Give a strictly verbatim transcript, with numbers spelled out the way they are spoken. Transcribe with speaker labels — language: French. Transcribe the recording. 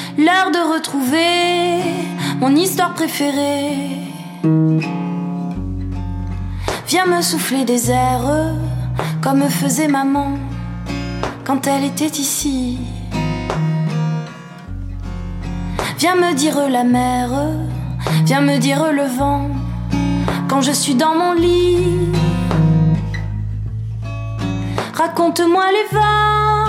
Speaker 1: l'heure de retrouver mon histoire préférée. Viens me souffler des airs comme faisait maman quand elle était ici. Viens me dire la mer, viens me dire le vent quand je suis dans mon lit. Raconte-moi les vagues